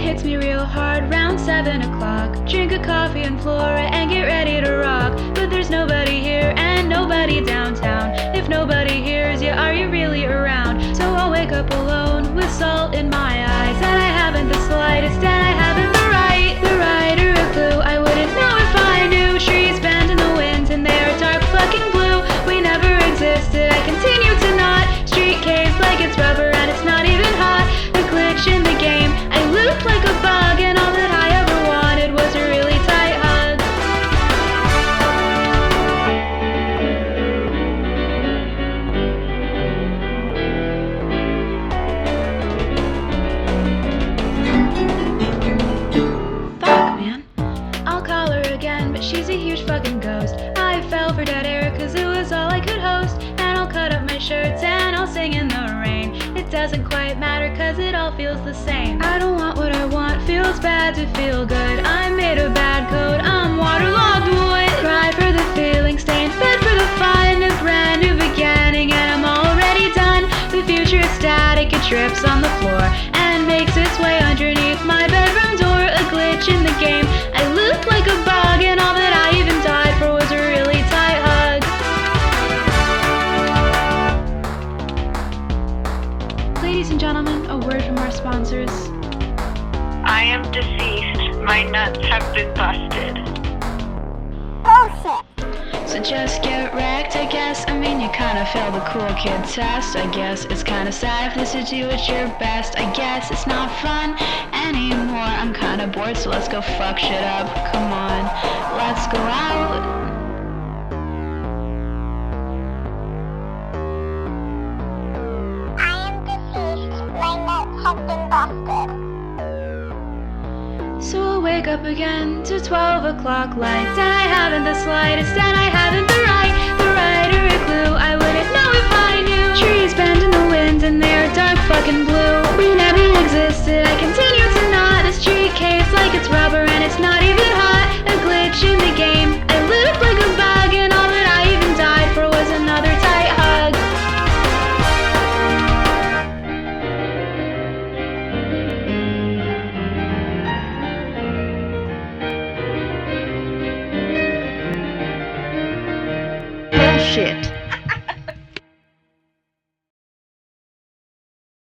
hits me real hard round 7 o'clock. Drink a coffee and Flora and get ready to rock. But there's nobody here and nobody downtown. If nobody hears you, are you really around? So I'll wake up alone with salt in my eyes, and I haven't the slightest, and I haven't the right or a clue. I wouldn't know if I knew. Trees bend in the wind and they are dark fucking blue. We never existed, I continue to not. Street caves like it's rubber and it's not even hot. A glitch in the game, I loop like a bug, and all that I ever wanted was a really tight hug. Fuck, man. I'll call her again, but she's a huge fucking ghost. I fell for dead air cause it was all I could host. And I'll cut up my shirts and I'll sing in the rain. It doesn't quite matter cause it all feels the same. I don't want what I want, feels bad to feel good. I'm made of bad code, I'm waterlogged wood. Cry for the feeling, staying fed for the fun. A brand new beginning and I'm already done. The future is static, it drips on the floor and makes its way underneath my bedroom door. A glitch in the game, I loop like a bug, and all that I even died for was a really tight hug. Ladies and gentlemen, a word from our sponsors. I am deceased. My nuts have been busted. So just get wrecked, I guess. I mean, you kinda failed the cool kid test. I guess it's kinda sad if this is you at your best. I guess it's not fun anymore. I'm kinda bored, so let's go fuck shit up. Come on, let's go out. I am deceased. My nuts have been busted. So I'll wake up again to 12 o'clock lights, and I haven't the slightest, and I haven't the right or a clue. I wouldn't know if I knew. Trees bend in the wind and they're dark fucking blue. We never existed, I continue to not. The street caves like it's rubber and it's not even hot. A glitch in the game, I loop like a bug, and all that I even died for was another tight hug. Bullshit.